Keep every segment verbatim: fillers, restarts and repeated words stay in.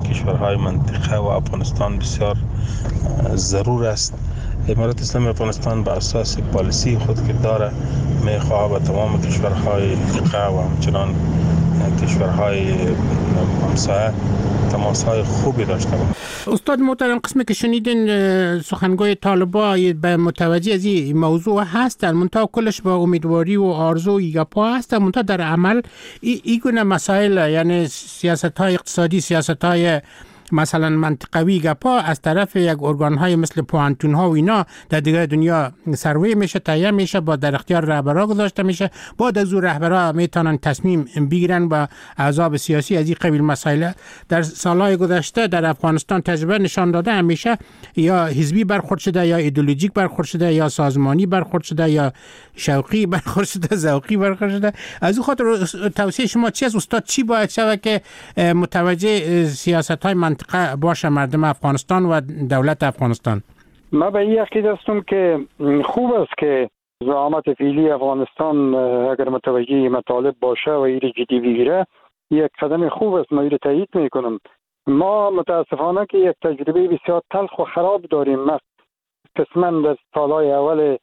کشورهای منطقه و افغانستان بسیار ضرور است. امارت اسلامی افغانستان بر اساس پالیسی خود که داره میخواه با تمام کشورهای منطقه و همچنان کشورهای همسایه تماسهای خوبی داشته باشه. استاد محترم، قسمی که شنیدین سخنگوی طالبا به متوجه از این موضوع هستن، منتها کلش با امیدواری و آرزو یگپا هستن، منتها در عمل این گونه مسائل یعنی سیاست های اقتصادی، سیاست های مثلا منطقوی گپا از طرف یک ارگان های مثل پوانتون ها و اینا در دیگر دنیا سروی میشه، تهیه میشه، با در اختیار رهبرا گذاشته میشه، بعد از اون رهبرا میتونن تصمیم بگیرن با احزاب سیاسی از این قبیل مسائل. در سالهای گذشته در افغانستان تجربه نشان داده همیشه یا حزبی برخورد شده، یا ایدئولوژیک برخورد شده، یا سازمانی برخورد شده، یا شوقی برخورد شده، ذوقی برخورد شده. از اون خاطر توصیه شما چی است استاد؟ چی باید شود که متوجه سیاست های منطقه باشه مردم افغانستان و دولت افغانستان؟ من به این عقیده هستم که خوب است که زعامت فعلی افغانستان اگر متوجه مطالب باشه و این جدی بگیره، یک قدم خوب است. من این تایید میکنم. ما متاسفانه که یک تجربه بسیار تلخ و خراب داریم. ما قسما در سالهای اول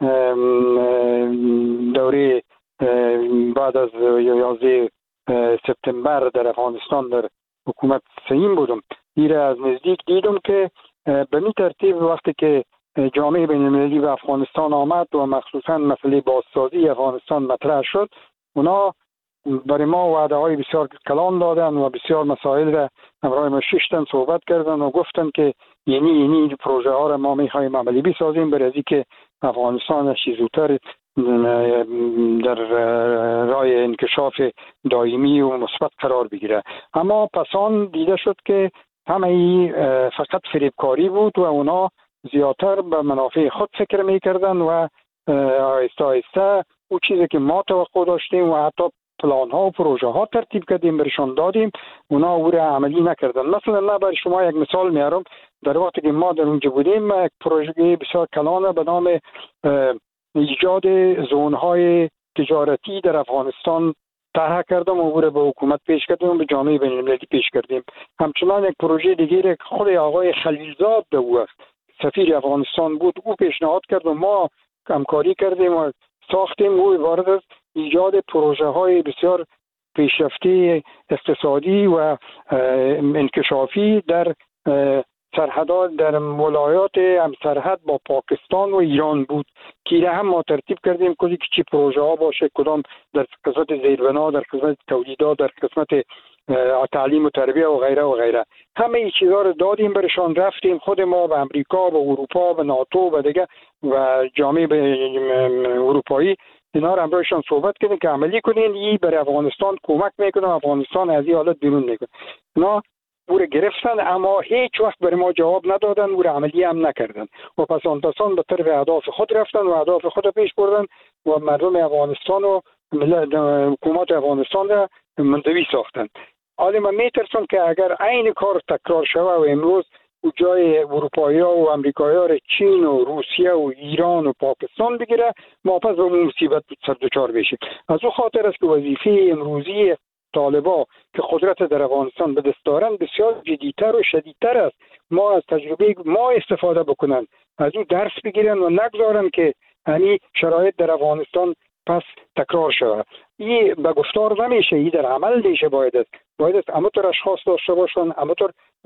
دوره بعد از یازده سپتامبر در افغانستان در حکومت سیم بودم. ایره از نزدیک دیدم که به می ترتیب وقتی که جامعه بین المللی به افغانستان آمد و مخصوصا مسئله بازسازی افغانستان مطرح شد، اونا برای ما وعده های بسیار کلان دادن و بسیار مسائل را همراه ما ششتن صحبت کردن و گفتن که یعنی یعنی پروژه ها را ما میخوایم عملی بسازیم برای از اینکه افغانستان زودتر در راه انکشاف دائمی و مثبت قرار بگیره. اما پسان دیده شد که همه ای فقط فریبکاری بود و اونا زیادتر به منافع خود فکر میکردن و آهسته آهسته او چیزی که ما توقع داشتیم و حتی پلان ها و پروژه ها ترتیب کردیم برشان دادیم، اونا او را عملی نکردن. مثلا من برای شما یک مثال میارم. در وقتی که ما در اونجا بودیم، یک پروژه بسیار کلان به نام ایجاد زونهای تجارتی در افغانستان طرح کردم و او را به حکومت پیش کردیم و به جامعه بین المللی پیش کردیم. همچنان یک پروژه دیگه خود آقای خلیلزاد به او سفیر افغانستان بود، او پیشنهاد کرد و ما همکاری کردیم و ساختیم. او عبارت از ایجاد پروژه های بسیار پیشرفته اقتصادی و انکشافی در سرحدات در ولایات هم سرحد با پاکستان و ایران بود که هم ما ترتیب کردیم کلی که چی پروژه ها باشه، کدام در قسمت زیربنا، در قسمت تولیدات، در قسمت تعلیم و تربیه و غیره و غیره. همه این چیزها رو دادیم برشان. رفتیم خود ما به امریکا، به اروپا، به ناتو و دیگه و جامعه اروپایی اینا رو همراهشان صحبت کردیم که عملی کنین، این برای افغانستان کمک میکنه، افغانستان از این حالت بیرون میکنه. اینا او را گرفتن اما هیچ وقت برای ما جواب ندادن، او را عملی هم نکردن و پسان پسان به طرف اهداف خود رفتن و اهداف خود پیش بردن و مردم افغانستان و حکومت افغانستان را منزوی ساختن. حالا من میترسم که اگر عین کار تکرار شود و امروز او جای اروپایی ها و امریکایی ها را چین و روسیه و ایران و پاکستان بگیره، ما پس به مصیبت سر دچار بشیم. از او خاطر است که وظیفه امروزی طالبا که قدرت در افغانستان به دست دارند بسیار جدیتر و شدیدتر است. ما از تجربه ما استفاده بکنن، از او درس بگیرن و نگذارن که همین شرایط در افغانستان پس تکرار شود. این به گفتار نمیشه، این در عمل میشه. باید است باید است همونطور اشخاص داشته باشن، همونطور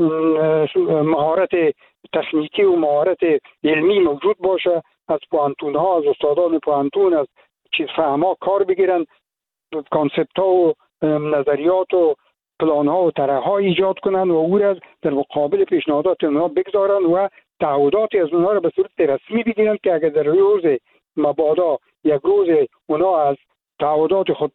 مهارت تکنیکی و مهارت علمی موجود باشه، از پوانتون ها، از استادان پوانتون، از چیز فهما کار بگیرن، کانسپت ها و نظریات و پلان ها و طرح ها ایجاد کنن و او را در مقابل پیشنهادات اونها بگذارن و تعهداتی از اونها را به صورت رسمی بگیرن که اگر در روز مبادا یک روز اونها از تعهدات خود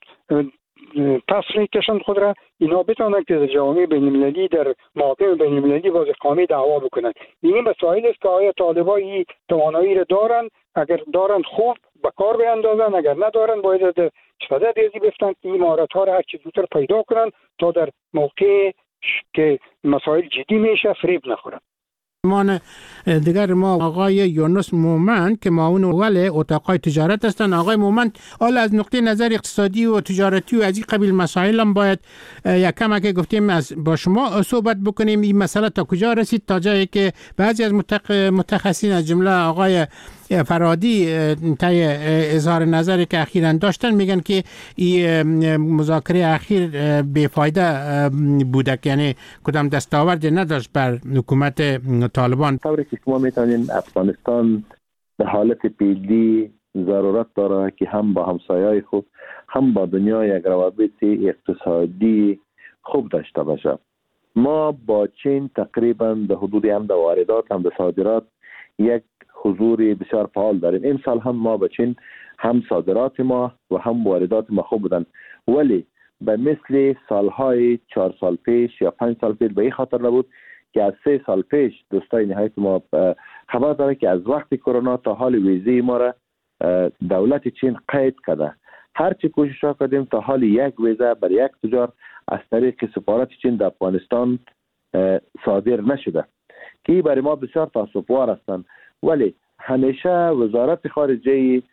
پس میکشن خود را، اینا بتونن که در جامعه بین المللی، در محاکم بین المللی باز اقامه دعوا بکنن. این مسائل است که آیا طالبان این توانایی را دارن؟ اگر دارن خوب به کار بیاندازن، اگر ندارن باید در صدد ریزی بفتن که این مهارت ها را هر چه زودتر پیدا کنن تا در موقع که مسائل جدی میشه فریب نخورن. مان دیگر ما آقای یونس مومند که معاون اول اتاقای تجارت هستند. آقای مومند، حالا از نقطه نظر اقتصادی و تجارتی و از این قبیل مسائل هم باید یک کم که گفتیم از با شما صحبت بکنیم. این مسئله تا کجا رسید تا جایی که بعضی از متخصصین از جمله آقای فرادی تای اظهار نظری که اخیراً داشتن میگن که این مذاکره اخیر بیفایده بوده، یعنی کدام دستاورد نداشت بر حکومت طالبان. طوری که شما میتونین افغانستان به حالت پیلی ضرورت داره که هم با همسایه‌های خوب هم با دنیا یک روابط اقتصادی خوب داشته باشه. ما با چین تقریبا به حدود هم در واردات هم در صادرات یک حضور بسیار فعال داریم. این سال هم ما با چین هم صادرات ما و هم واردات ما خوب بودن، ولی به مثل سالهای چهار سال پیش یا پنج سال پیش به این خاطر نبود که از سه سال پیش دوستای نهایت ما خبر داره که از وقت کرونا تا حال ویزه ما را دولت چین قید کرده. هرچی کوشش کردیم تا حال یک ویزه بر یک تجار از طریق سفارت چین در افغانستان صادر نشده که برای ما بسیار تاسف‌آور هستند، ولی همیشه وزارت خارجه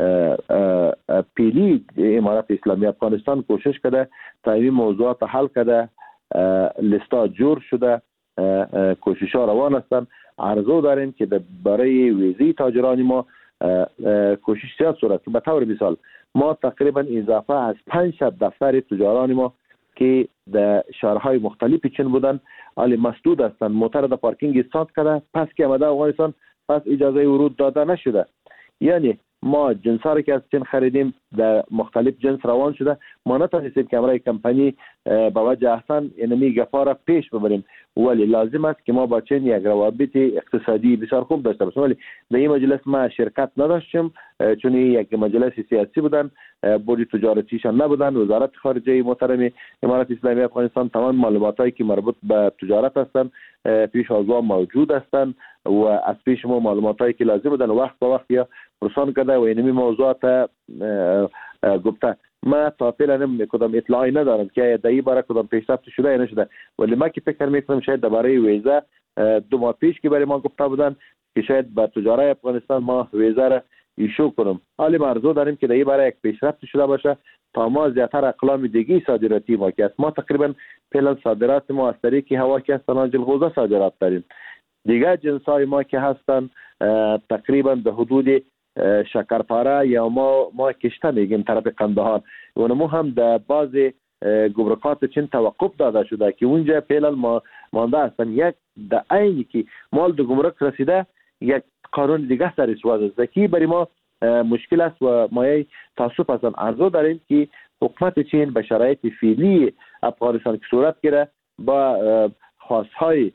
پیلی امارت اسلامی افغانستان کوشش کرده تا این موضوعات حل کرده. لیستا جور شده، کوشش ها روان هستند. عرضو داریم که برای ویزی تاجران ما کوشش زیاد صورت. به طور مثال ما تقریبا اضافه از پنجصد دفتر تجاران ما که در شهرهای مختلف چین بودن حالی مسدود هستند، موتر در پارکینگ استاند کرده، پس که آمده افغانستان پس اجازه ورود داده نشده. یعنی ما جنس ها که از چین خریدیم در مختلف جنس روان شده، ما نتونستیم که امرای کمپانی با وجه احسن اینمی گفا را پیش ببریم، ولی لازم است که ما با چین یک روابط اقتصادی بسیار خوب داشته باشیم. ولی در این مجلس ما شرکت نداشتیم چون یک مجلس سیاسی بودن، بودی تجارتیشان نبودن. وزارت خارجه محترم امارت اسلامی افغانستان تمام معلوماتی که مربوط به تجارت هستند پیش از آن موجود هستند و از پیش ما معلوماتی که لازم بودن وقت با وقت یا رسان کرده و اینمی موضوعات گفته. ما تا فعلا کدام اطلاعی ندارم که در این باره کدام پیشرفت شده یا نشده، ولی ما که فکر میکنم شاید درباره ویزا دو ماه پیش که برای ما گفته بودن که شاید با تجارای افغانستان ما ویزا را ایشو کنم. حالی ما عرضو داریم که در این باره یک پیشرفت شده باشه تا ما زیادتر اقلام دیگی صادراتی ما که است. ما تقریبا فعلا صادرات ما از طریق هوا که هستن جلغوزه صادرات داریم. دیگر جنسای ما که هستن تقریبا به حدود شکرپاره یا ما ما کشته میگیم طرف قندهار و ما هم در باز گمرکات چین توقف داده شده که اونجا فعلا ما مانده هستن. یک در عینی که مال دو گمرک رسیده یک قانون دیگه سر سواز است که برای ما مشکل است و مایه تاسف هستن. عرضو داریم که حکومت چین به شرایط فعلی افغانستان که صورت گیره با خواستهای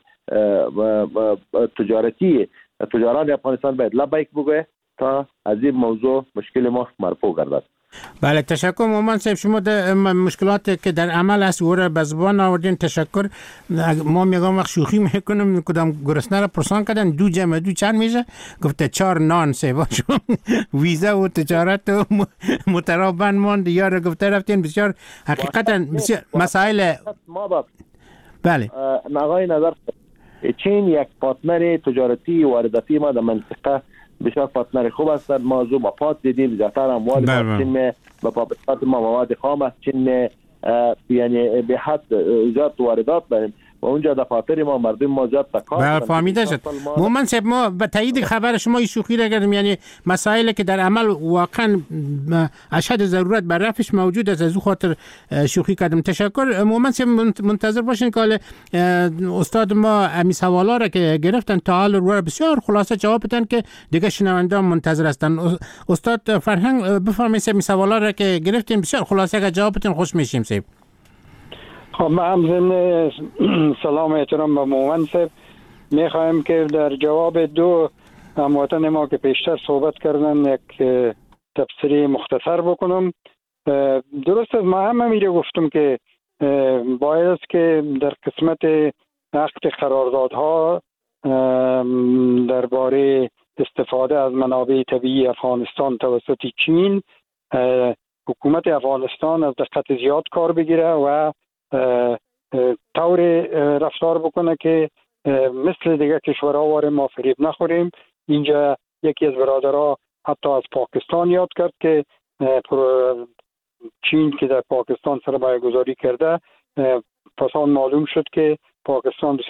تجارتی تجاران افغانستان باید لبیک بگوه تا از این موضوع مشکل ما مرفوع گردد. بله، تشکر مومن صاحب. شما در مشکلات که در عمل است او را به زبان آوردین، تشکر. ما میگم وقت شوخی میکنم کدام گرسنه را پرسان کردن دو جمع دو چند میشه، گفته چهار نان سه شما ویزا و تجارت و مترابن ماند یا را گفته رفتین. بسیار حقیقتا بسیار مسائل ما بله نگاه نظر چین یک پارتنر تجارتی وارداتی ما در منطقه بسیار پارتنر خوب هستند. ما زو با پات دیدیم زیادتر اموال چین با پاپتات ما مواد خام از چین یعنی به حد زیاد واردات داریم و اونجا دفاتر ما مردم ما زیاد تکار بله فهمیده شد. مومن صاحب ما به تایید خبر شما این شوخی را کردیم، یعنی مسائلی که در عمل واقعا اشد ضرورت بر رفعش موجود است، از او خاطر شوخی کردم. تشکر. مومن صاحب منتظر باشین که استاد ما امی سوالا را که گرفتن تا حال رو بسیار خلاصه جواب بدن که دیگه شنوندگان منتظر هستن. استاد فرهنگ بفرمایید امی سوالا را که گرفتین بسیار خلاصه که جواب بدن خوش میشیم صاحب. خب ما هم ضمن سلام احترام به مومن صاحب میخوایم که در جواب دو هموطن ما که پیشتر صحبت کردن یک تفسیری مختصر بکنم. درست است، ما هم میره گفتم که باید است که در قسمت عقد قراردادها درباره استفاده از منابع طبیعی افغانستان توسط چین حکومت افغانستان از دقت زیاد کار بگیره و طور رفتار بکنه که مثل دیگه کشورها وارد ما فریب نخوریم. اینجا یکی از برادرها حتی از پاکستان یاد کرد که چین که در پاکستان سرمایه گذاری کرده، پس آن معلوم شد که پاکستان